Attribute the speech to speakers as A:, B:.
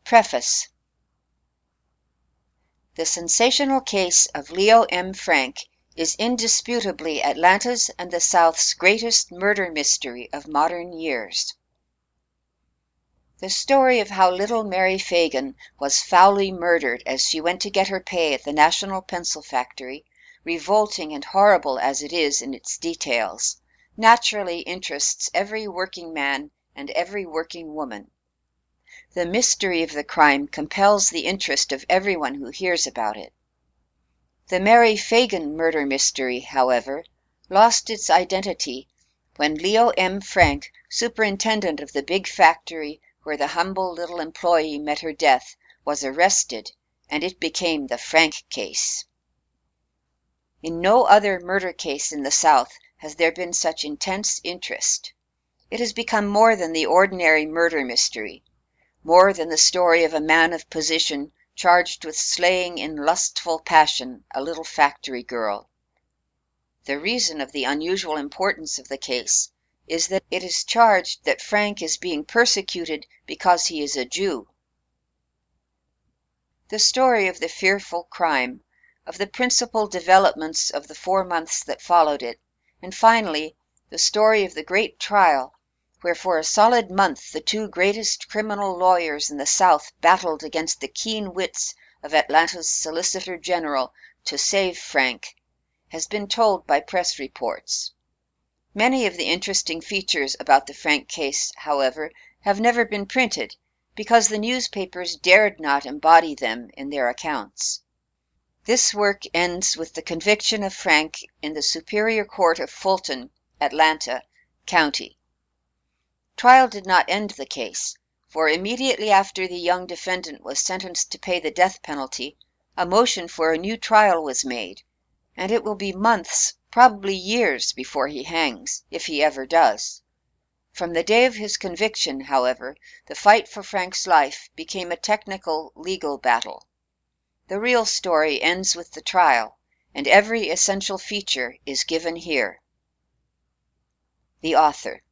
A: Preface. The sensational case of Leo M. Frank is indisputably Atlanta's and the South's greatest murder mystery of modern years. The story of how little Mary Fagan was foully murdered as she went to get her pay at the National Pencil Factory, revolting and horrible as it is in its details, naturally interests every working man and every working woman. The mystery of the crime compels the interest of everyone who hears about it. The Mary Fagan murder mystery, however, lost its identity when Leo M. Frank, superintendent of the big factory where the humble little employee met her death, was arrested, and it became the Frank case. In no other murder case in the South has there been such intense interest. It has become more than the ordinary murder mystery, more than the story of a man of position charged with slaying in lustful passion a little factory girl. The reason of the unusual importance of the case is that it is charged that Frank is being persecuted because he is a Jew. The story of the fearful crime, of the principal developments of the 4 months that followed it, and finally the story of the great trial, where for a solid month the two greatest criminal lawyers in the South battled against the keen wits of Atlanta's Solicitor General to save Frank, has been told by press reports. Many of the interesting features about the Frank case, however, have never been printed because the newspapers dared not embody them in their accounts. This work ends with the conviction of Frank in the Superior Court of Fulton, Atlanta County. Trial did not end the case, for immediately after the young defendant was sentenced to pay the death penalty, a motion for a new trial was made, and it will be months, probably years, before he hangs, if he ever does. From the day of his conviction, however, the fight for Frank's life became a technical legal battle. The real story ends with the trial, and every essential feature is given here. The Author.